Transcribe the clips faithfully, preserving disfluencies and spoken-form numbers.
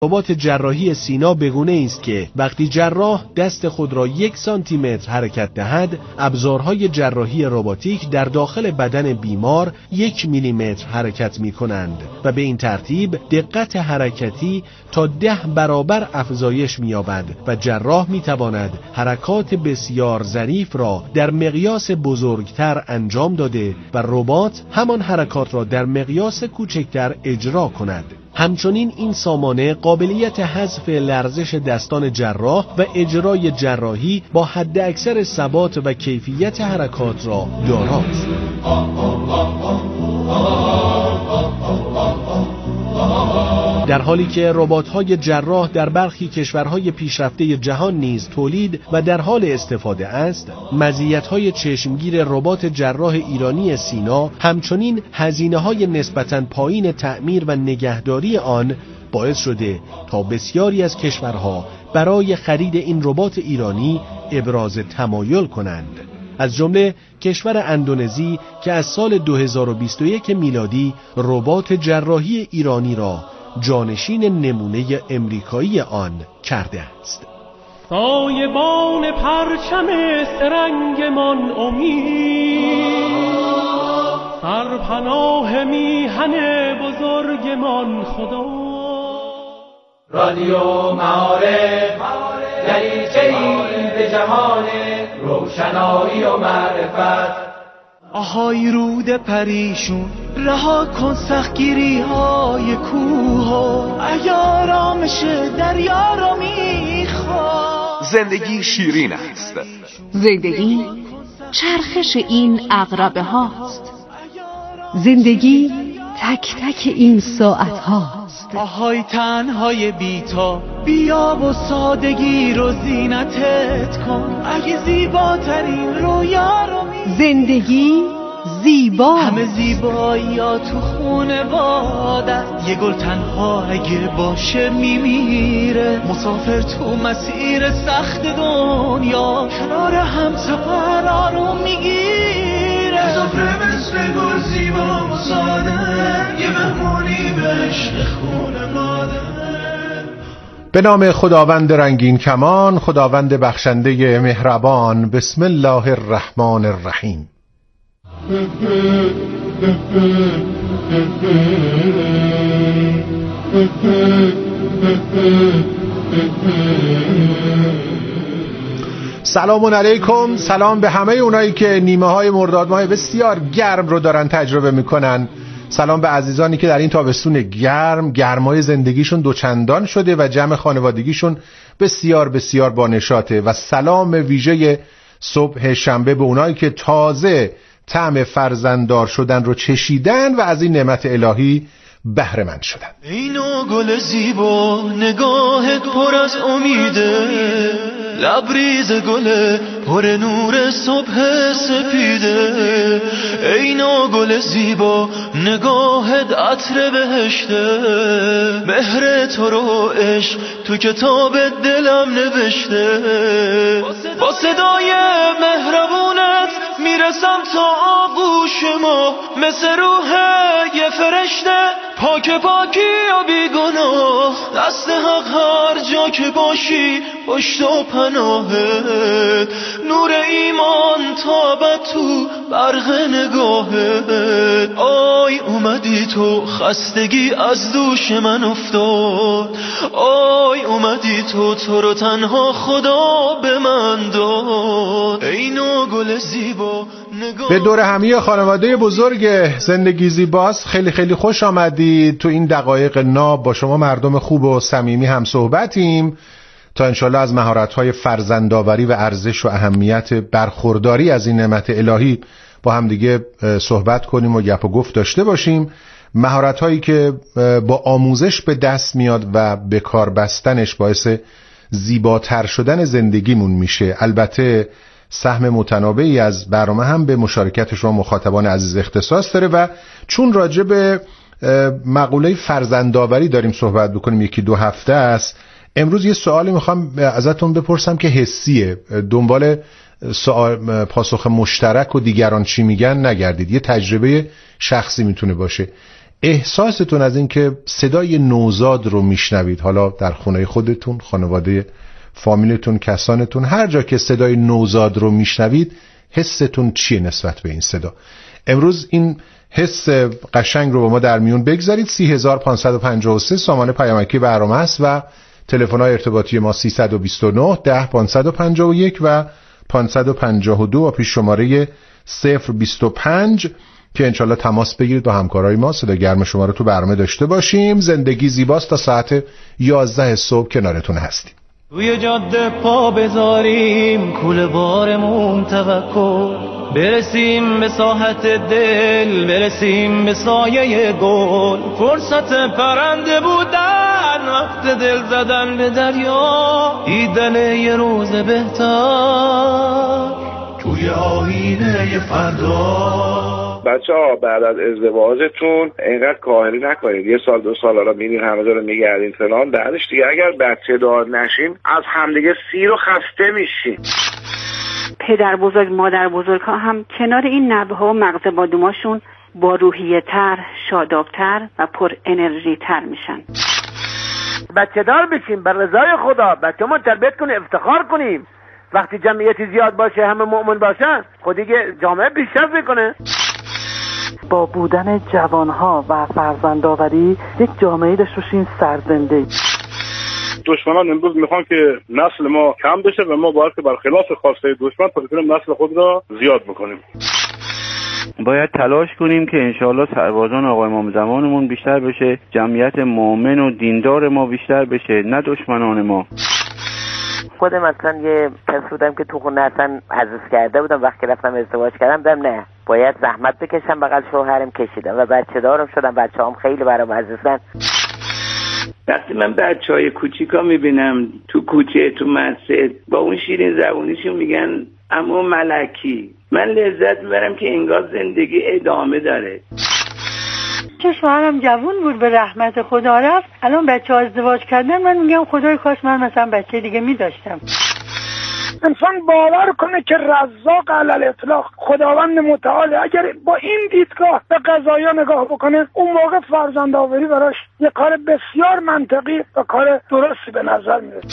ربات جراحی سینا بگونه است که وقتی جراح دست خود را یک سانتی متر حرکت دهد، ابزارهای جراحی رباتیک در داخل بدن بیمار یک میلی متر حرکت می کنند و به این ترتیب دقت حرکتی تا ده برابر افزایش می یابد و جراح می تواند حرکات بسیار ظریف را در مقیاس بزرگتر انجام داده و ربات همان حرکات را در مقیاس کوچکتر اجرا کند. همچنین این سامانه قابلیت حذف لرزش دستان جراح و اجرای جراحی با حد اکثر ثبات و کیفیت حرکات را داراست. در حالی که ربات‌های جراح در برخی کشورهای پیشرفته جهان نیز تولید و در حال استفاده است، مزیت‌های چشمگیر ربات جراح ایرانی سینا همچنین هزینه‌های نسبتاً پایین تعمیر و نگهداری آن باعث شده تا بسیاری از کشورها برای خرید این ربات ایرانی ابراز تمایل کنند. از جمله کشور اندونزی که از سال دو هزار و بیست و یک میلادی ربات جراحی ایرانی را جانشین نمونه امریکایی آن کرده است. سایبان پرچم سرنگمان امید، سرپناه میهن بزرگمان خدا. رادیو معارف دریچه‌ای به جهان روشنایی و معرفت. آهای رود پریشون رها کن سختگیری های کوه، اگه آرامش دریا رو میخواد. زندگی شیرین است. زندگی چرخش این عقربه هاست. زندگی تک تک این ساعت هاست. آهای تنهای بیتا بیا و سادگی رو زینتت کن، اگه زیباترین رویا رو می زندگی زیبا، همه زیبایی ها تو خونه بادن. یه گل تنها اگه باشه میمیره، مسافر تو مسیر سخت دنیا کنار هم سفر رو میگیره. مسافر مثل گل زیبا و ساده، یه مهمونی به عشق خونه مادر. به نام خداوند رنگین کمان، خداوند بخشنده مهربان. بسم الله الرحمن الرحیم. سلام علیکم، سلام به همه اونایی که نیمه های مرداد ماه بسیار گرم رو دارن تجربه میکنن. سلام به عزیزانی که در این تابستون گرم گرمای زندگیشون دوچندان شده و جمع خانوادگیشون بسیار بسیار با نشاطه. و سلام ویژه صبح شنبه به اونایی که تازه طعم فرزنددار شدن رو چشیدن و از این نعمت الهی بهره مند شدن. اینو گل زیبا نگاهت پر از امیده، لبریز گل پر نور صبح سپیده. اینو گل زیبا نگاهت عطر بهشته، مهر تو رو عشق تو کتاب دلم نوشته. با صدای مهربونت میرسم تا آغوش ما، مثل روح یه فرشته پاک پاکی و بیگناه. دست حق هر جا که باشی پشت و پناهت، نور ایمان تابد تو برق نگاهت. آی اومدی تو خستگی از دوش من افتاد، آی اومدی تو تو رو تنها خدا به من داد. اینو گل زیبا نگاه. به دور همی خانواده بزرگ زندگی زیباست خیلی خیلی خوش آمدید. تو این دقایق ناب با شما مردم خوب و صمیمی هم صحبتیم تا انشالله از مهارت‌های فرزندآوری و ارزش و اهمیت برخورداری از این نعمت الهی با هم دیگه صحبت کنیم و گپ و گفت داشته باشیم. مهارت‌هایی که با آموزش به دست میاد و به کار بستنش باعث زیباتر شدن زندگیمون میشه. البته سهم متنوعی از برنامه هم به مشارکت شما مخاطبان عزیز اختصاص داره و چون راجع به مقوله فرزندآوری داریم صحبت بکنیم، یکی دو هفته است، امروز یه سوالی میخوام ازتون بپرسم که حسیه. دنبال سوال پاسخ مشترک و دیگران چی میگن نگردید، یه تجربه شخصی میتونه باشه. احساستون از این که صدای نوزاد رو میشنوید، حالا در خونه خودتون، خانواده فامیلتون، کسانتون، هر جا که صدای نوزاد رو میشنوید، حستون چیه نسبت به این صدا؟ امروز این حس قشنگ رو با ما در میون بگذارید. سه هزار و پانصد و پنجاه و سه سامان پیامکی برنامه است و تلفن‌های ارتباطی ما سیصد و بیست و نه ده پانصد و پنجاه و یک و پانصد و پنجاه و دو و پیش شماره صفر بیست و پنج که انشالله تماس بگیرید با همکارای ما صدا گرم شما رو تو برنامه داشته باشیم. زندگی زیباست تا ساعت یازده صبح کنارتون هستیم. روی جاده پا بذاریم، کوله بارمون توکل، برسیم به ساحت دل، برسیم به سایه گل، فرصت پرنده بودن، وقت دل زدن به دریا، دیدن یه روز بهتر توی آینه فردا. بچه ها بعد از ازدواجتون اینقدر کاهلی نکنید. یه سال دو سال را میرین همه جا رو میگردین فلان، بعدش دیگه اگر بچه دار نشین از همدیگه سیر و خسته میشین. پدر بزرگ مادر بزرگ ها هم کنار این نبه ها و مغز بادوماشون با روحیه تر، شادابتر و پر انرژی تر میشن. بچه دار بشیم بر رضای خدا، بچه ما تربیت کنیم، افتخار کنیم. وقتی جمعیتی زیاد باشه، همه مؤمن باشن، خود دیگه جامعه پیشرفت میکنه. با بودن جوانها و فرزندآوری یک جامعه داشته باشیم سرزنده. دشمنان امروز میخوان که نسل ما کم بشه و ما باید که برخلاف خواسته دشمن تا بتونیم نسل خود را زیاد بکنیم. باید تلاش کنیم که انشاءالله سربازان آقای امام زمانمون بیشتر بشه، جمعیت مؤمن و دیندار ما بیشتر بشه، نه دشمنان ما. خود مثلا یه کس بودم که تو خونه اصلا عزیز کرده بودم، وقتی رفتم ازدواج کردم دم نه باید زحمت بکشم، بغل شوهرم کشیدم و بچه دارم شدم، بچه هم خیلی برام عزیزن. وقتی من بچه های کوچیکا میبینم تو کوچه تو مسجد با اون شیرین زبونیشون میگن عمو ملکی، من لذت میبرم که انگار زندگی ادامه داره. چه شوهرم جوون بود به رحمت خدا رفت، الان بچه ها ازدواج کردن، من میگم خدای کاش من مثلا بچه دیگه میداشتم. انسان باور کنه که رزاق علی الاطلاق خداوند متعال اگر با این دیدگاه به قضایا نگاه بکنه، اون موقع فرزند آوری براش یه کار بسیار منطقی و کار درستی به نظر میاد.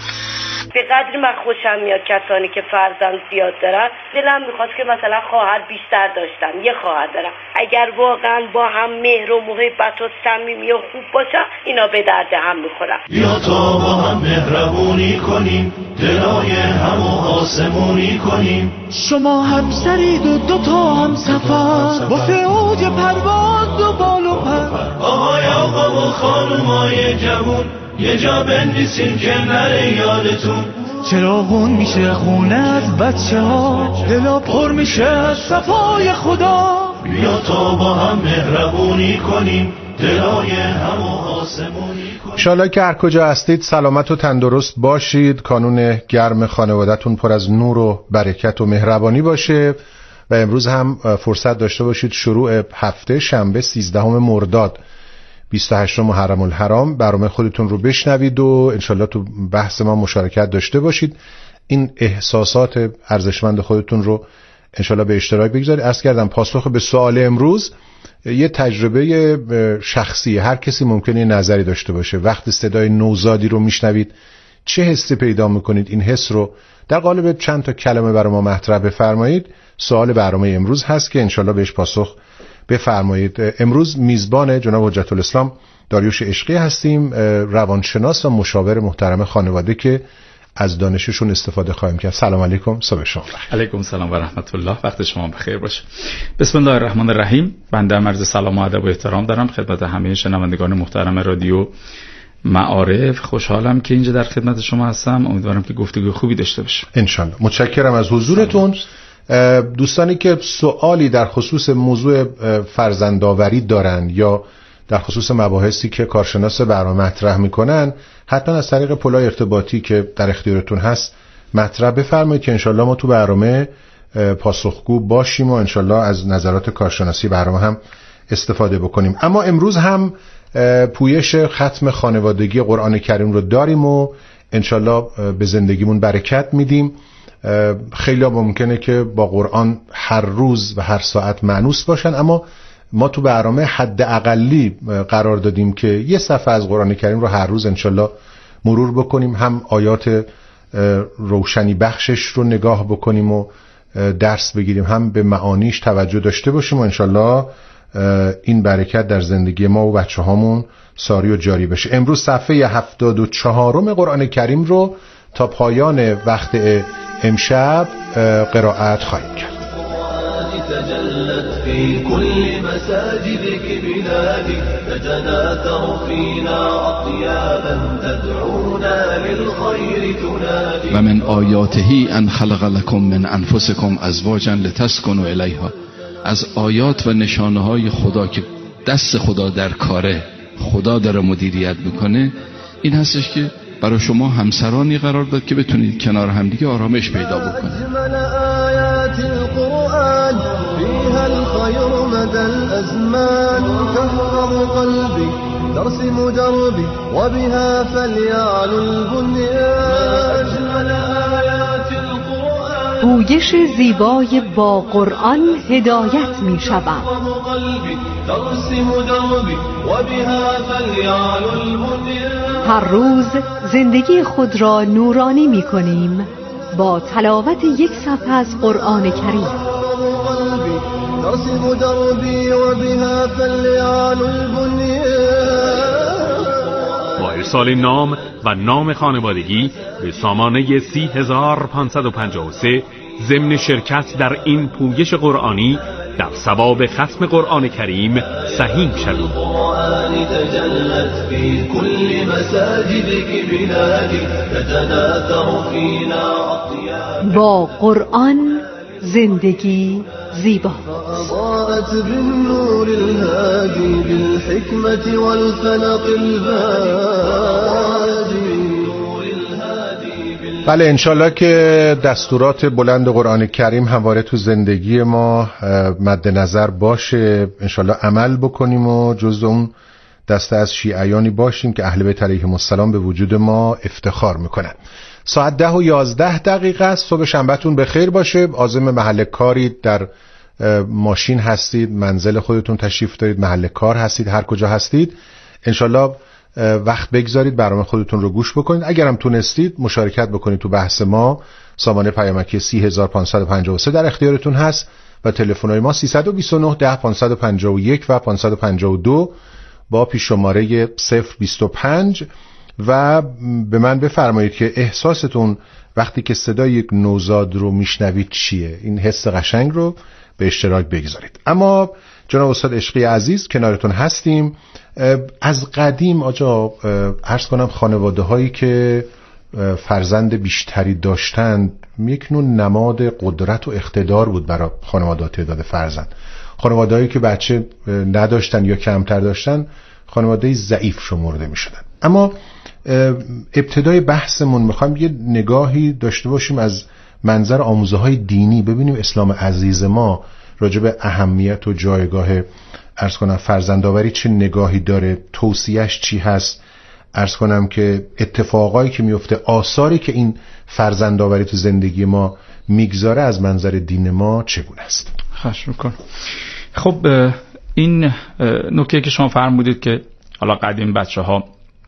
به قدری من خوشم میاد کسانی که فرزند زیاد دارن. دلم میخواست که مثلا خواهر بیشتر داشتم، یه خواهر دارم. اگر واقعا با هم مهر و محبت و صمیمی و خوب باشن، اینا به درد هم میخورن. بیا تا با هم مهربونی کنیم، دلای هم و آسمونی کنیم. شما همسرید و دوتا هم سفر، واسه اوج پرواز و بال و پر. آهای آقا و خانومای جوون، یه جا بنویسین که نره یادتون. چراغون میشه خونه از بچه ها، دلا پر میشه از صفای خدا. بیا تا با هم مهربونی کنیم، دلای هم و آسمونی کنیم. انشالله که هر کجا هستید سلامت و تندرست باشید، کانون گرم خانوادتون پر از نور و برکت و مهربانی باشه و امروز هم فرصت داشته باشید شروع هفته شنبه سیزدهم مرداد بیست و هشتم محرم الحرام برنامه خودتون رو بشنوید و انشالله تو بحث ما مشارکت داشته باشید. این احساسات ارزشمند خودتون رو انشالله به اشتراک بگذارید. عرض کردم پاسخ به سوال امروز یه تجربه شخصی، هر کسی ممکنه نظری داشته باشه. وقتی صدای نوزادی رو میشنوید چه حسی پیدا میکنید؟ این حس رو در قالب چند تا کلمه برای ما مطرح بفرمایید. سوال برنامه امروز هست که انشالله بهش پاسخ بفرمایید. امروز میزبان جناب حجت الاسلام داریوش عشقی هستیم، روانشناس و مشاور محترم خانواده که از دانششون استفاده خواهیم کرد. سلام علیکم، صبح شما بخیر. علیکم سلام و رحمت الله، وقت شما بخیر باشه. بسم الله الرحمن الرحیم. بنده عرض سلام و ادب و احترام دارم خدمت همه شنوندگان محترم رادیو معارف. خوشحالم که اینجا در خدمت شما هستم. امیدوارم که گفتگو خوبی داشته باشیم ان شاء الله. متشکرم از حضورتون. دوستانی که سوالی در خصوص موضوع فرزندآوری دارن یا در خصوص مباحثی که کارشناس برنامه مطرح میکنن، حتما از طریق پلای ارتباطی که در اختیارتون هست مطرح بفرمایید که انشالله ما تو برنامه پاسخگو باشیم و انشالله از نظرات کارشناسی برنامه هم استفاده بکنیم. اما امروز هم پویش ختم خانوادگی قرآن کریم رو داریم و انشالله به زندگیمون برکت میدیم. خیلی ممکنه که با قرآن هر روز و هر ساعت مانوس باشن، اما ما تو برنامه حد اقلی قرار دادیم که یه صفحه از قرآن کریم رو هر روز انشالله مرور بکنیم، هم آیات روشنی بخشش رو نگاه بکنیم و درس بگیریم، هم به معانیش توجه داشته باشیم و انشالله این برکت در زندگی ما و بچه هامون ساری و جاری بشه. امروز صفحه هفتاد و چهارم قرآن کریم رو تا پایان وقت امشب قرائت خواهیم کرد. تجلت في كل مساجدك بلادي تتناثر فينا أطيابا تدعونا للخير تنادي و من آیاته ان خلق لكم من انفسكم ازواجا لتسكنوا الیها. از آیات و نشانه های خدا که دست خدا در کاره، خدا داره مدیریت میکنه، این هستش که برای شما همسرانی قرار داد که بتونید کنار همدیگه آرامش پیدا بکنید. أجمل آيات القرآن فيها الخير مدى الأزمان تحفظ قلبي ترسم دربي وبها فليعلو البنيان. أجمل آيات القرآن گویش زیبای با قرآن هدایت می شود. ترسم دربي وبها فليعلو البنيان. هر روز زندگی خود را نورانی می کنیم با تلاوت یک صفحه از قرآن کریم. با ارسال نام و نام خانوادگی به سامانه سی هزار پانصد و پنجاه و سه ضمن شرکت در این پویش قرآنی در ثواب ختم قرآن کریم سهیم شوید. تجلت في كل مساجدك بلادي تتناثر فينا أطياب. با قرآن زندگی زیبا. أضاءت بالنور الهادي بالحكمة والفلق البادي. بله، انشالله که دستورات بلند قرآن کریم همواره تو زندگی ما مد نظر باشه، انشالله عمل بکنیم و جزو اون دسته از شیعیانی باشیم که اهل بیت علیهم السلام به وجود ما افتخار میکنن. ساعت ده و یازده دقیقه است. صبح شنبهتون بخیر باشه. عازم محل کاری، در ماشین هستید، منزل خودتون تشریف دارید، محل کار هستید، هر کجا هستید، انشالله وقت بگذارید برنامه خودتون رو گوش بکنید. اگرم تونستید مشارکت بکنید تو بحث ما. سامانه پیامکی سی هزار پانصد و پنجاه و سه در اختیارتون هست و تلفن‌های ما سیصد و بیست و نه ده پانصد و پنجاه و یک و پانصد و پنجاه و دو با پیش شماره صفر بیست و پنج. و به من بفرمایید که احساستون وقتی که صدای یک نوزاد رو میشنوید چیه؟ این حس قشنگ رو به اشتراک بگذارید. اما جناب استاد عشقی عزیز کنارتون هستیم. از قدیم آجا عرض کنم خانواده هایی که فرزند بیشتری داشتند یک نوع نماد قدرت و اقتدار بود برای خانواده تعداد فرزند. خانواده هایی که بچه نداشتن یا کمتر داشتن خانواده ضعیف شمرده می شدن. اما ابتدای بحثمون میخوایم یه نگاهی داشته باشیم از منظر آموزه های دینی، ببینیم اسلام عزیز ما راجع به اهمیت و جایگاه عرض کنم فرزندآوری چه نگاهی داره، توصیهش چی هست، عرض کنم که اتفاقایی که میفته، آثاری که این فرزندآوری تو زندگی ما میگذاره از منظر دین ما چگونه است. خواهش میکنم. خب این نکته که شما فرمودید که حالا قدیم بچه ها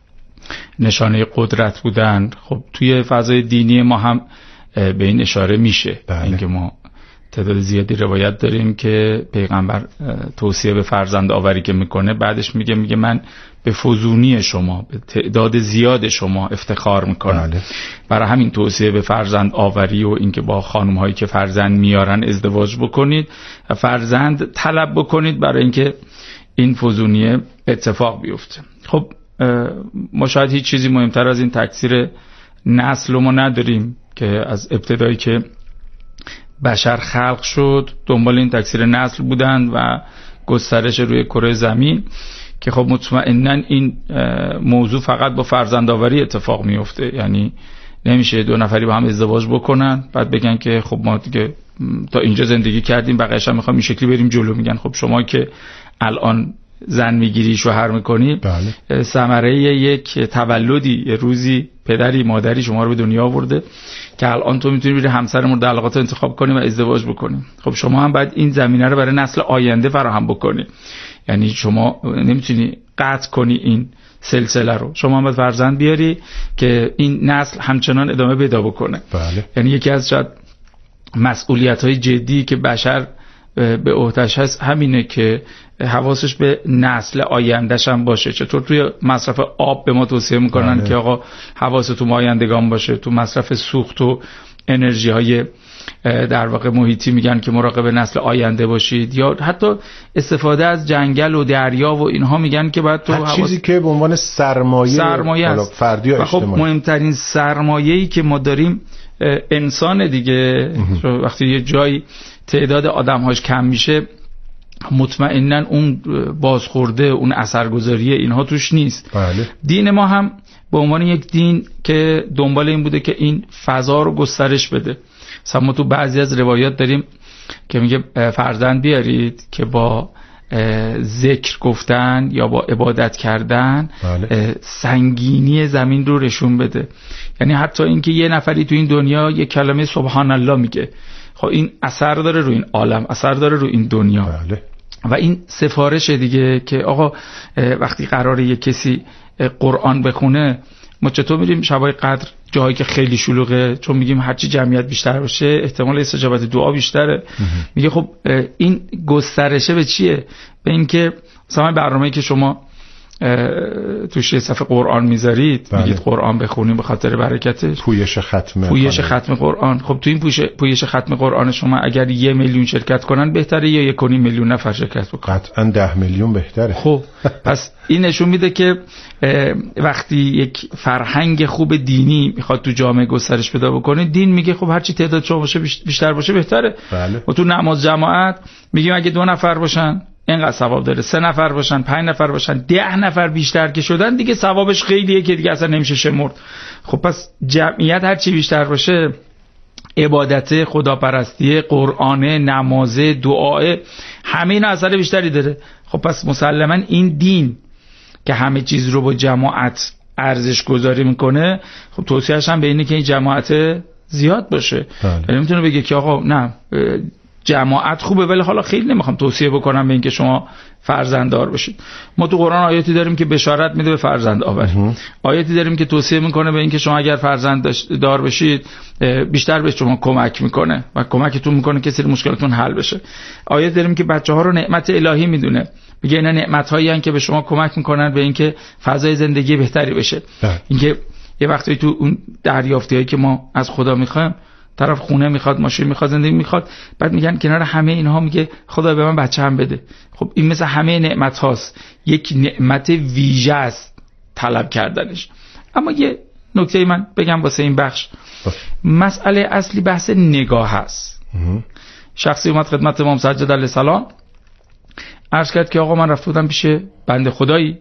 نشانه قدرت بودن، خب توی فضای دینی ما هم به این اشاره میشه. بله. اینکه ما تعداد زیادی روایت داریم که پیغمبر توصیه به فرزند آوری که میکنه بعدش میگه میگه من به فزونی شما، به تعداد زیاد شما افتخار میکنم. بله. برای همین توصیه به فرزند آوری و اینکه با خانم هایی که فرزند میارن ازدواج بکنید و فرزند طلب بکنید برای اینکه این فزونی اتفاق بیفته. خب ما شاید هیچ چیزی مهمتر از این تکثیر نسل ما نداریم که از ابتدایی که بشر خلق شد دنبال این تکثیر نسل بودن و گسترش روی کره زمین، که خب مطمئناً این موضوع فقط با فرزندآوری اتفاق میفته. یعنی نمیشه دو نفری با هم ازدواج بکنن بعد بگن که خب ما دیگه تا اینجا زندگی کردیم بقیه‌اش هم میخوایم این شکلی بریم جلو. میگن خب شما که الان زن میگیری شوهر میکنی بله. ثمره یک تولدی، یه روزی پدری مادری شما رو به دنیا آورده که الان تو میتونی بری همسر مورد علاقات رو انتخاب کنی و ازدواج بکنی. خب شما هم باید این زمینه رو برای نسل آینده فراهم بکنی. یعنی شما نمیتونی قطع کنی این سلسله رو، شما هم باید فرزند بیاری که این نسل همچنان ادامه پیدا بکنه. بله. یعنی یکی از شاید مسئولیت‌های جدی که بشر به عهده‌اش هست همینه که حواسش به نسل آینده‌ش هم باشه. چطور توی مصرف آب به ما توصیه میکنن بله. که آقا حواستون به آیندگان باشه، تو مصرف سوخت و انرژی های در واقع محیطی میگن که مراقب نسل آینده باشید، یا حتی استفاده از جنگل و دریا و اینها میگن که باید تو حواس... چیزی که به عنوان سرمایه سرمایه است. فردی یا اجتماعی. خب مهمترین سرمایه‌ای که ما داریم انسان دیگه. وقتی یه جایی تعداد آدم‌هاش کم میشه مطمئناً اون بازخورده، اون اثرگذاری اینها توش نیست. بله. دین ما هم به عنوان یک دین که دنبال این بوده که این فضا رو گسترش بده. مثلا ما تو بعضی از روایات داریم که میگه فرزند بیارید که با ذکر گفتن یا با عبادت کردن بله. سنگینی زمین رو رشون بده. یعنی حتی اینکه یه نفری تو این دنیا یه کلمه سبحان الله میگه، خب این اثر داره رو این عالم، اثر داره رو این دنیا. بله. و این سفارش دیگه که آقا وقتی قراره یه کسی قرآن بخونه، ما چطور میریم شبای قدر جایی که خیلی شلوغه، چون میگیم هرچی جمعیت بیشتر باشه احتمال استجابت دعا بیشتره. میگه خب این گسترشه به چیه؟ به اینکه مثلا برنامه‌ای که شما توش یه صفحه قرآن میذارید، بله. میگید قرآن بخونیم به خاطر برکتش، پویش ختم پویش ختم قرآن. خب تو این پویش ختم قرآن شما اگر یه میلیون شرکت کنن بهتره یا یک و نیم میلیون نفر شرکت بکنن؟ قطعا ده میلیون بهتره. خب پس این نشون میده که وقتی یک فرهنگ خوب دینی میخواد تو جامعه گسترش پیدا بکنه، دین میگه خب هرچی تعداد شما باشه بیشتر باشه بهتره. بله. و تو نماز جماعت میگیم اگه دو نفر باشن اینقدر ثواب داره، سه نفر باشن، پنج نفر باشن، ده نفر بیشتر که شدن دیگه ثوابش خیلیه که دیگه اصلا نمیشه شمرد. خب پس جمعیت هر چی بیشتر باشه، عبادت، خداپرستی، قرآن، نماز، دعا، همه اینا اثر بیشتری داره. خب پس مسلما این دین که همه چیز رو با جماعت ارزش گذاری میکنه، خب توصیه‌اش هم به اینه که این جماعت زیاد باشه. یعنی میتونه بگه که آقا نه جماعت خوبه ولی حالا خیلی نمیخوام توصیه بکنم به اینکه شما فرزنددار بشید. ما تو قرآن آیاتی داریم که بشارت میده به فرزند آوری، آیاتی داریم که توصیه میکنه به اینکه شما اگر فرزند دار بشید بیشتر به شما کمک میکنه و کمکتون میکنه که سری مشکلاتون حل بشه. آیات داریم که بچه‌ها رو نعمت الهی میدونه، میگه اینا نعمت‌هایی هستن که به شما کمک میکنن به اینکه فضای زندگی بهتری بشه. اینکه یه وقتی تو اون دریافتیایی که ما از خدا میخوایم، طرف خونه میخواد، ماشین میخواد، زندگی میخواد، بعد میگن کنار همه اینها میگه خدا به من بچه هم بده. خب این مثل همه نعمت هاست، یک نعمت ویژه است طلب کردنش. اما یه نکته من بگم واسه این بخش، مسئله اصلی بحث نگاه هست. شخصی اومد خدمت امام سجاد علیه السلام عرض کرد که آقا من رفته بودم پیش بنده خدایی،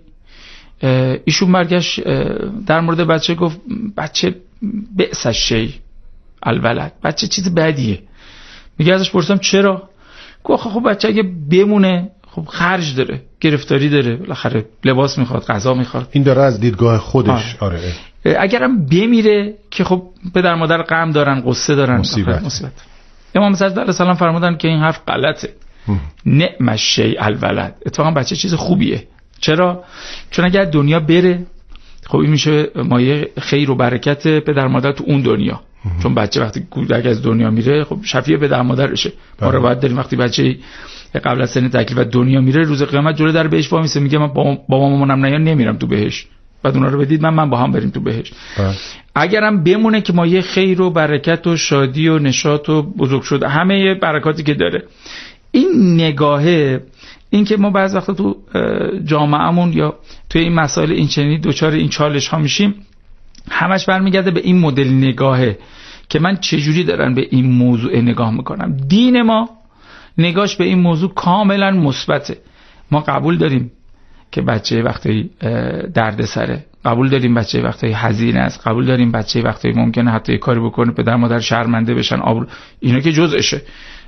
ایشون برگشت در مورد بچه گفت بچه بئس الشیء الولد، بچه چیز بدیه. میگه ازش پرسیدم چرا؟ گفت خب بچه اگه بمونه خب خرج داره، گرفتاری داره، بالاخره لباس میخواد، غذا میخواد. این داره از دیدگاه خودش. آره. اگرم بمیره که خب پدر مادر غم دارن، قصه دارن، مصیبت. مصیبت. امام صادق علیه السلام فرمودن که این حرف غلطه. نعم الشیء الولد، اتفاقا بچه چیز خوبیه. چرا؟ چون اگر دنیا بره خب این میشه مایه خیر و برکت پدر مادر تو اون دنیا. چون بچه وقتی کودک از دنیا میره خب شفیع پدر مادرشه. ما رو باید داریم وقتی بچه قبل از سن تکلیف و دنیا میره روز قیامت جلوی در بهشت وامیسته میگه من با بابا مامانم نیان نمیرم تو بهشت، بعد اونا رو بدید من من با هم بریم تو بهشت. اگرم بمونه که ما یه خیر و برکت و شادی و نشاط و بزرگ شده همه برکاتی که داره. این نگاهه، این که ما بعض وقتا تو جامعهمون یا توی این مسائل این چنینی دوچار این چالش ها میشیم، همش برمیگرده به این مدل نگاهه که من چجوری دارن به این موضوع نگاه میکنم. دین ما نگاهش به این موضوع کاملا مثبته. ما قبول داریم که بچه وقتی درد سره، قبول داریم بچه وقتی حزین است، قبول داریم بچه وقتی ممکنه حتی کاری بکنه پدر مادر شرمنده بشن، آبرو اینا که جزءشه.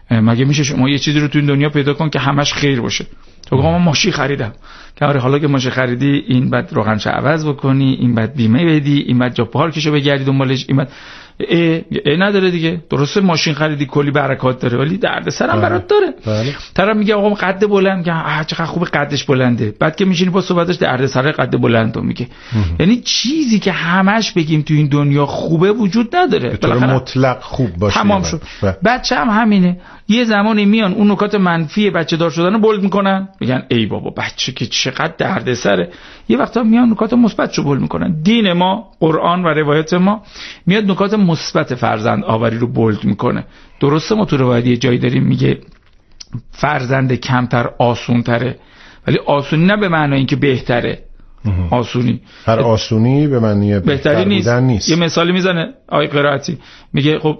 مگه میشه شما یه چیزی رو تو این دنیا پیدا کن که همش خیر باشه؟ تو گفتم من ماشین خریدم، که آره حالا که ماشین خریدی این بعد روغنش عوض بکنی، این بعد بیمه بدی، این بعد جا پارکشو بگردی دنبالش، این بعد ای, ای نداره دیگه. درسته ماشین خریدی کلی برکات داره ولی دردسر هم برات داره. بله. طرف میگه آقا قد بلند، که چقدر خوب قدش بلنده، بعد که میشینی با صحبتش دردسر قد بلند رو میگه. یعنی چیزی که همش بگیم تو این دنیا خوبه وجود نداره، به طور مطلق خوب باشه. تمام شد. بچه هم همینه، یه زمانی میان اون نکات منفی بچه دار شدن رو بولد میکنن، میگن ای بابا بچه که چقدر دردسره. یه وقتا میان نکات مثبت رو بولد میکنن. دین ما، قرآن و روایت ما میاد نکات مثبت فرزند آوری رو بولد میکنه. درسته ما تو روایت یه جایی داریم میگه فرزند کمتر آسون تره، ولی آسونی نه به معنی اینکه بهتره. آسونی هر آسونی به معنی بهتری نیست. نیست. یه مثالی میزنه آقای قرائتی، میگه خب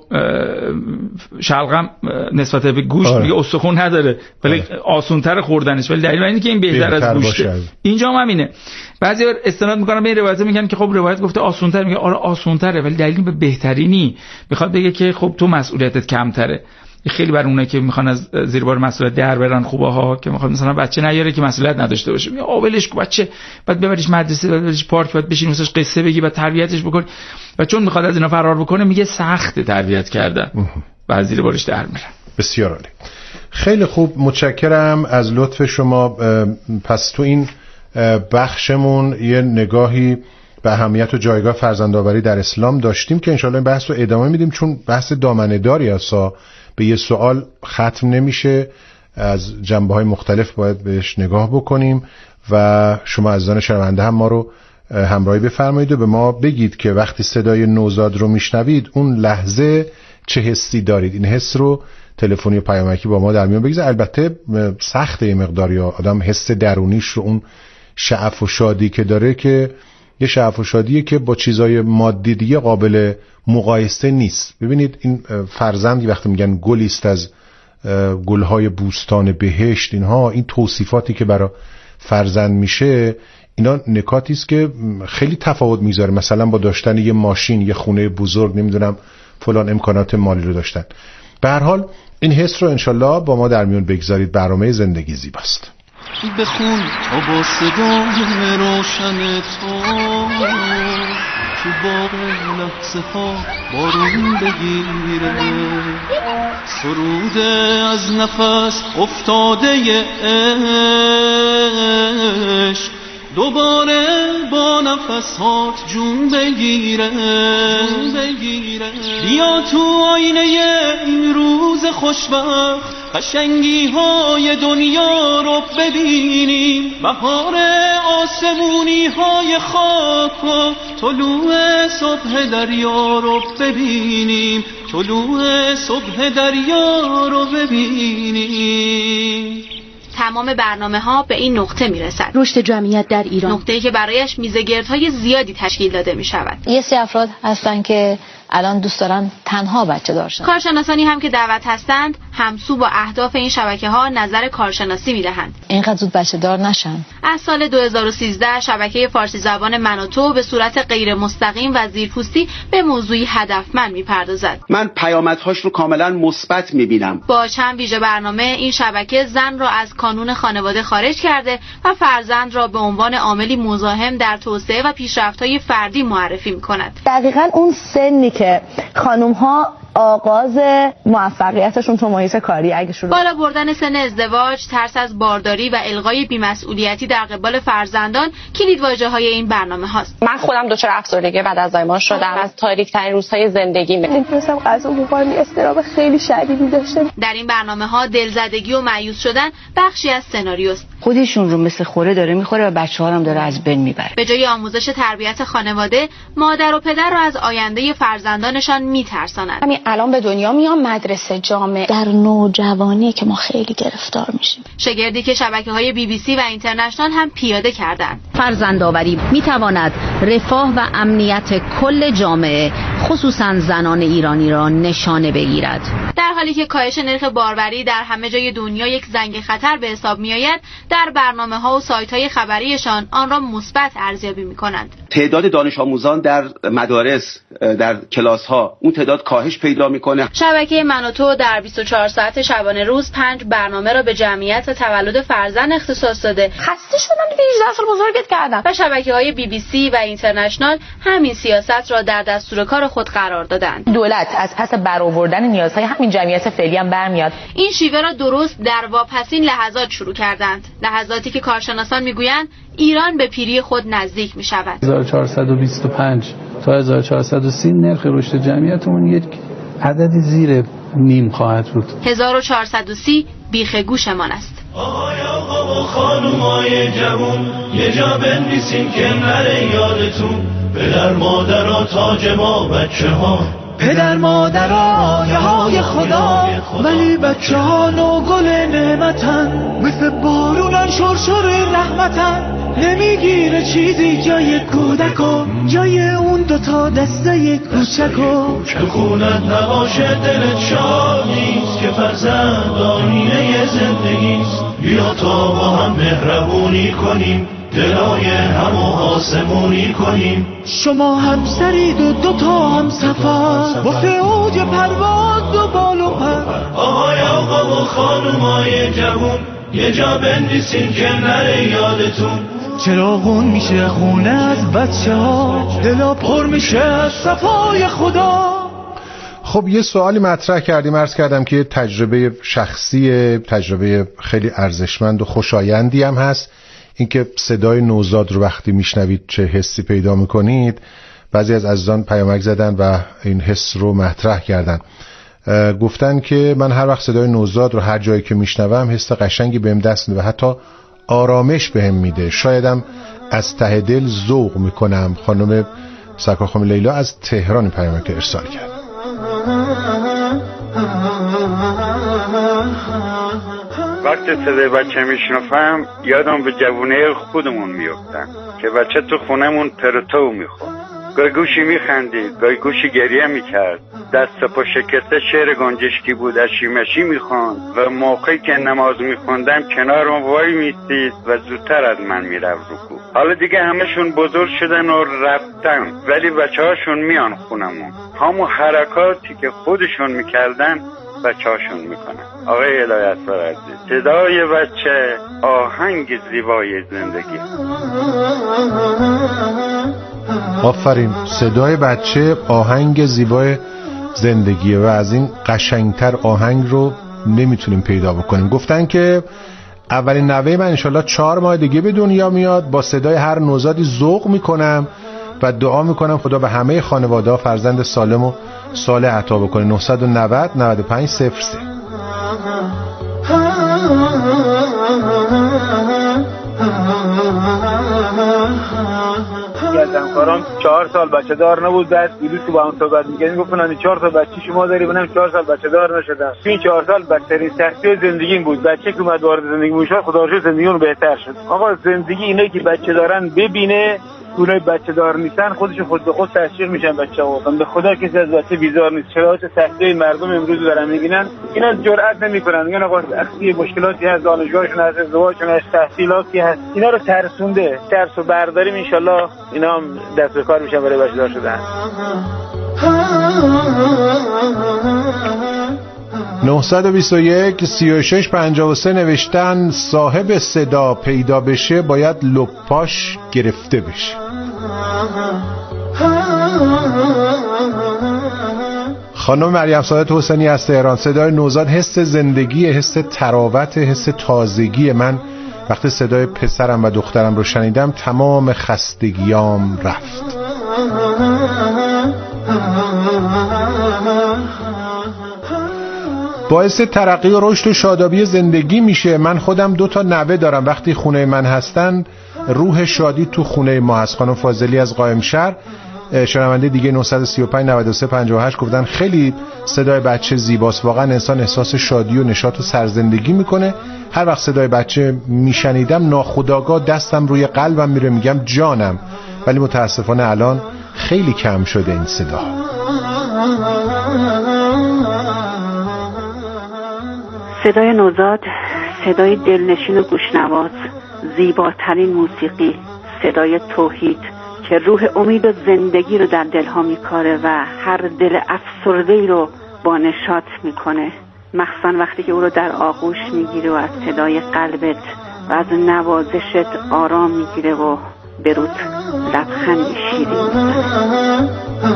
شلغم نسبت به گوشت آره. میگه استخوان نداره ولی آره. آسونتر خوردنش، ولی دلیل اینه که این بهتر, بهتر از گوشته. اینجا هم همینه. بعضی وقت استناد میکنن به این روایت، میگن که خب روایت گفته آسونتر، میگه آره آسونتره ولی دلیل به بهتری نی، میخواد بگه که خب تو مسئولیتت کمتره. خیلی بر اونه که میخوان از زیر بار مسئولیت در برن خوبه ها، که میخواد مثلا بچه نیاره که مسئولیت نداشته باشه، میگه آولش کو بچه، بعد ببریش مدرسه، بعد ببریش پارک، بعد بشین واسش قصه بگی، بعد تربیتش بکنی، و چون میخواد از اینا فرار بکنه میگه سخت تربیت کردن، بعد زیر بارش در میرن. بسیار عالی، خیلی خوب، متشکرم از لطف شما. پس تو این بخشمون یه نگاهی به اهمیت و جایگاه فرزندآوری در اسلام داشتیم که انشالله این بحث رو ادامه میدیم، چون بحث دامنه‌داری هست، به یه سوال ختم نمیشه، از جنبه‌های مختلف باید بهش نگاه بکنیم و شما عزیزان شنونده هم ما رو همراهی بفرمایید و به ما بگید که وقتی صدای نوزاد رو میشنوید اون لحظه چه حسی دارید. این حس رو تلفنی و پیامکی با ما در میون بگذارید. البته سخته یه مقداری آدم حس درونیش رو، اون شعف و شادی که داره، که یه شعف و شادیه که با چیزای مادی دیگه قابل مقایسه نیست. ببینید این فرزندی وقتی میگن گلیست از گلهای بوستان بهشت، اینها این توصیفاتی که برای فرزند میشه، اینا نکاتی است که خیلی تفاوت میذاره مثلا با داشتن یه ماشین، یه خونه بزرگ، نمیدونم فلان امکانات مالی رو داشتن. به هر حال این حس رو انشالله با ما در میون بگذارید. برنامه زندگی زیباست. بخون تا با صدای روشن تو تو باغ لحظه ها بارون بگیره، سروده از نفس افتاده عشق دوباره با نفسات جون بگیره بگیره. بیا تو آینه این روز خوشبخت قشنگی های دنیا رو ببینیم، بهار آسمونی های خاک و طلوع صبح دریا رو ببینیم، طلوع صبح دریا رو ببینیم. تمام برنامه ها به این نقطه میرسد. رشد جمعیت در ایران، نقطه‌ای که برایش میزگردهای زیادی تشکیل داده می شود. یه سری افراد هستن که الان دوست دارن تنها بچه دار شن. کارشناسانی هم که دعوت هستند همسو با اهداف این شبکه ها نظر کارشناسی میدهند. اینقدر زود بچه دار نشن. از سال دو هزار و سیزده شبکه فارسی زبان من و تو به صورت غیر مستقیم و زیرپوستی به موضوعی هدفمند میپردازد. من پیامدهاش رو کاملا مثبت میبینم. با چند ویژه برنامه این شبکه زن را از کانون خانواده خارج کرده و فرزند را به عنوان عاملی مزاحم در توسعه و پیشرفت‌های فردی معرفی می‌کند. دقیقاً اون سنی که خانم‌ها آغاز موفقیتشون تو محیط کاری اگه شروع بالا بردن سن ازدواج، ترس از بارداری و الغای بی‌مسئولیتی در قبال فرزندان کلیدواژه‌های این برنامه هاست. من خودم دچار افسردگی بعد از زایمان شدم. از تاریک‌ترین روزهای زندگی نمی‌تونستم غذا بخورم، استراب خیلی شدیدی داشتم. در این برنامه‌ها دلزدگی و مایوس شدن بخشی از سناریوست. خودشون رو مثل خوره داره می‌خوره و بچه‌ها هم داره از بین میبره. به جای آموزش تربیت خانواده، مادر و پدر را از آینده فرزندانشان می‌ترساند. الان به دنیا میام مدرسه جامعه در نوجوانی که ما خیلی گرفتار میشیم. شگردی که شبکه‌های بی بی سی و اینترنشنال هم پیاده کردند. فرزندآوری میتواند رفاه و امنیت کل جامعه خصوصا زنان ایرانی را نشانه بگیرد. در حالی که کاهش نرخ باروری در همه جای دنیا یک زنگ خطر به حساب میآید، در برنامه‌ها و سایت‌های خبریشان آن را مثبت ارزیابی می‌کنند. تعداد دانش آموزان در مدارس، در کلاس‌ها، اون تعداد کاهش پیدا پیدا میکنه. شبکه من و تو در بیست و چهار ساعت شبانه روز پنج برنامه را به جمعیت تولد فرزند اختصاص داده. خسته شدم دیگه، هجده سال بزرگت کردم. و شبکه‌های بی بی سی و اینترنشنال همین سیاست را در دستور کار خود قرار دادند. دولت از پس برآوردن نیازهای همین جمعیت فعلی هم برمیاد. این شیوه را درست در واپسین لحظات شروع کردند، لحظاتی که کارشناسان میگویند ایران به پیری خود نزدیک می شود. هزار و چهارصد و بیست و پنج تا هزار و چهارصد و سی نرخ رشد جمعیتمون یک عددی زیر نیم خواهد بود. هزار و چهارصد و سی بیخ گوشمان است. آقای آقا و خانومای جوون یه جا بنویسین که نره یادتون، پدر مادرها تاج ما بچه ها، پدر مادر آیه های خدا، ولی بچه ها نوگل نعمتن، مثل بارونن شرشر رحمتن، نمیگیره چیزی جای کودکو، جای اون دوتا دسته کوچکو. تو خونت نباشه دلت شاد نیست که فرزند آینه زندگیست، بیا تا با هم مهربونی کنیم، دلای هم و آسمونی کنیم. شما هم سرید و دوتا هم سفر، واسه اوج پرواز و بال و پر. آقای آقا و خانومای جوون یه جا بنویسین که نره یادتون، چراغون میشه خونه از بچه ها، دلا پر میشه از صفای خدا. خب یه سوالی مطرح کردیم، عرض کردم که تجربه شخصی، تجربه خیلی ارزشمند و خوشایندی هم هست. اینکه صدای نوزاد رو وقتی میشنوید چه حسی پیدا میکنید. بعضی از عزیزان پیامک زدن و این حس رو مطرح کردن، گفتن که من هر وقت صدای نوزاد رو هر جایی که میشنوم حس قشنگی بهم دست میده و حتی آرامش بهم میده، شایدم از ته دل ذوق میکنم. خانم سرکار خانم لیلا از تهران پیامک ارسال کرد. وقتی صدای بچه میشنفم یادم به جوونه خودمون میفتم که بچه تو خونمون پرتو میخواد، گاهی گوشی میخندید، گاهی گوشی گریه میکرد، دست پا شکسته شعر گنجشکی بود اشی مشی میخواند و موقعی که نماز میخوندم کنارم وای میستید و زودتر از من میرفت رکوع. حالا دیگه همشون بزرگ شدن و رفتن، ولی بچه هاشون میان خونمون، همون حرکاتی که خودشون میکردن بچه هاشون میکنن. آقای هدایت‌فر عزیز، صدای بچه آهنگ زیبای زندگی. آفرین، صدای بچه آهنگ زیبای زندگیه و از این قشنگتر آهنگ رو نمیتونیم پیدا بکنیم. گفتن که اولین نوه من انشالله چهار ماه دیگه به دنیا میاد، با صدای هر نوزادی ذوق میکنم و دعا میکنم خدا به همه خانواده ها فرزند سالم و صالح عطا بکنه. نه نه صفر نه پنج صفر سه. از همکاران چهار سال بچه دار نبود، بعد دیروز که با هم صحبت می‌کردیم گفتن این چهار سال بچه شما داری، منم چهار سال بچه دار نشدم. این چهار سال بدترین سختی زندگیم بود. بچه که اومد وارد زندگی میشه خدا رو شکر زندگیمون بهتر شد. آقا زندگی اینه که بچه دارن ببینه، اونای بچه دار نیستن خودش خود به خود تشویق میشن بچه‌ها. به خدا کسی از بچه بیزار نیست. شرایط سختی مردم امروز دارن میبینن، اینا جرئت نمیکنن، میگن آقا اختی مشکلاتی از دانشگاهشون، از ازدواجشون، از تحصیلاتی هست، اینا رو ترسونده. ترس و برداریم ان شاءالله اینا هم دست به کار میشن برای بچه دار شدن. نه دو یک سی و شش پنجاه و سه نوشتن صاحب صدا پیدا بشه باید لپاش گرفته بشه. خانم مریم سعادت حسینی از تهران، صدای نوزاد حس زندگی، حس تراوت، حس تازگی. من وقتی صدای پسرم و دخترم رو شنیدم تمام خستگیام رفت. باعث ترقی و رشد و شادابی زندگی میشه. من خودم دو تا نوه دارم، وقتی خونه من هستن روح شادی تو خونه ما هست. خانم فاضلی از قائمشهر، شنونده دیگه نه سه پنج نه سه پنج هشت گفتن خیلی صدای بچه زیباست، واقعا انسان احساس شادی و نشاط و سرزندگی میکنه. هر وقت صدای بچه میشنیدم ناخودآگاه دستم روی قلبم میره، میگم جانم، ولی متاسفانه الان خیلی کم شده این صدا. صدای نوزاد صدای دلنشین و گوشنواز، زیباترین موسیقی، صدای توحید که روح امید و زندگی رو در دلها میکاره و هر دل افسرده‌ای رو بانشات میکنه، مخصوصا وقتی که او رو در آغوش میگیره و از صدای قلبت و از نوازشت آرام میگیره و برود لبخندی شیرین میزنه.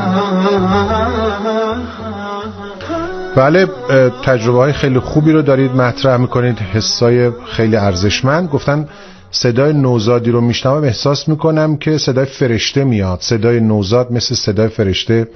بله، تجربه های خیلی خوبی رو دارید مطرح میکنید، حسای خیلی ارزشمند. گفتن صدای نوزادی رو میشنوم احساس میکنم که صدای فرشته میاد. صدای نوزاد مثل صدای فرشته